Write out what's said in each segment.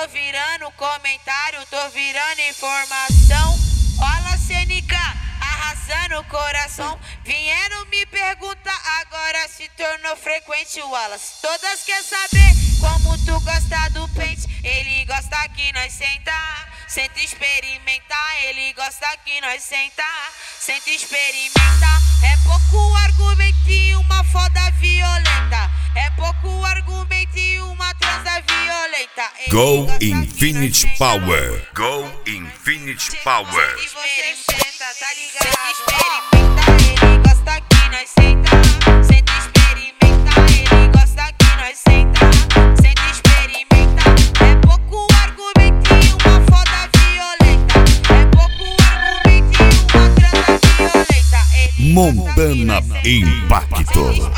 Tô virando comentário, tô virando informação. Olha a CNK, arrasando o coração. Vieram me perguntar, agora se tornou frequente o Wallace. Todas quer saber como tu gosta do pente. Ele gosta que nós senta experimentar. Ele gosta que nós senta experimentar. É pouco argumento e uma foda violenta. É pouco argumento e uma transa violenta. Go Infinity Power. Go Infinity Power. E você senta, tá ligado? Senta experimentar, ele gosta que nós senta experimentar, ele gosta que nós senta experimentar. É pouco argumento e uma foda violenta. É pouco argumento e uma transa violenta. Ele Montana Impacto.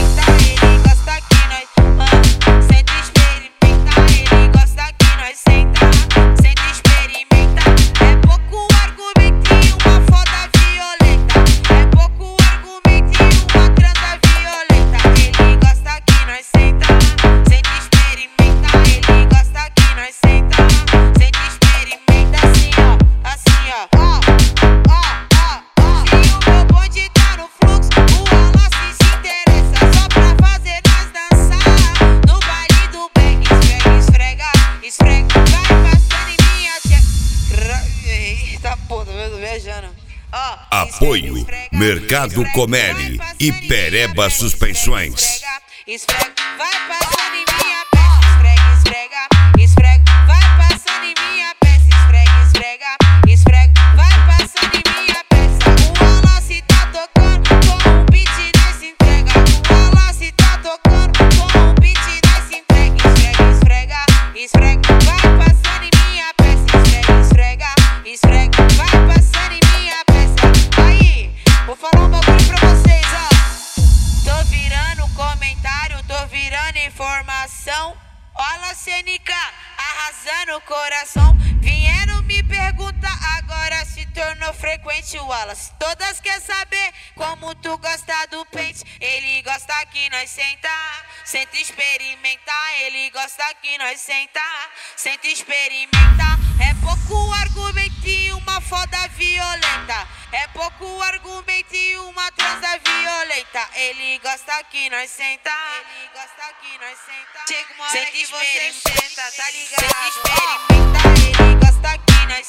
Apoio Mercado Comédia e Pereba Suspensões. Esfrega, vai passando em minha peça, esfrega, esfrega, vai passando em minha peça, esfrega, esfrega, vai passando em minha peça. O Wallace tá tocando com um beat nessa entrega. O Wallace tá tocando com um beat nessa entrega. Esfrega, esfrega, vai passando em minha peça, esfrega, esfrega, vai passando em minha peça. Aí, vou falar um bagulho pra vocês, ó. Tô virando comentário, tô virando informação. Olha a CNK, arrasando o coração. Vieram me perguntar, agora se tornou frequente o Wallace. Todas quer saber como tu gosta do pente. Ele gosta que nós senta experimentar. Ele gosta que nós senta experimentar. É pouco argumento e uma foda violenta. É pouco argumento e uma transa violenta. Ele gosta que nós senta. Ele gosta que nós senta. Chega uma hora que você senta, tá ligado? Senta experimentar. Ele gosta que nós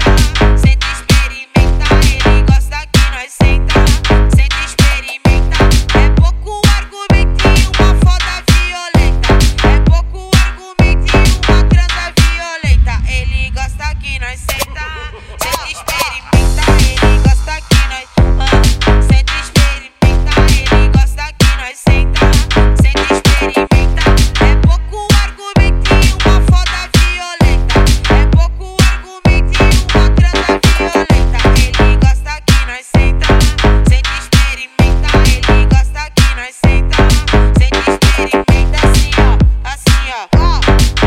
senta experimentar. Ele gosta que nós senta experimentar. É pouco argumento e uma foda violenta. É pouco argumento e uma transa violenta. Ele gosta que nós senta experimentar. Ele gosta que nós senta experimentar. Ele gosta que nós senta experimentar. É pouco argumento e uma foda violenta. É pouco argumento e uma transa violenta. Ele gosta que nós senta experimentar. Ele gosta que nós senta experimenta. Assim ó,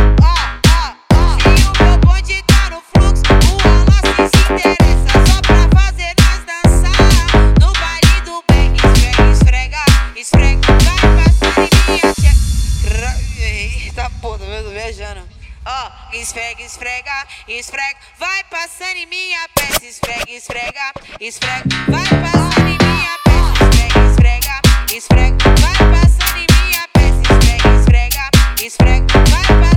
se o meu bonde tá no fluxo, o Wallace se interessa só pra fazer nós dançar no baile do bang. Esfrega, esfrega, vai passando em minha tcheca. Eita porra, tô viajando. Ó, esfrega, esfrega, esfrega, vai passando em minha peça. Esfrega, esfrega, esfrega, vai passando em minha peça. Esfrega, esfrega, esfrega, vai passando em minha peça. Esfrega, esfrega, esfrega, vai passando.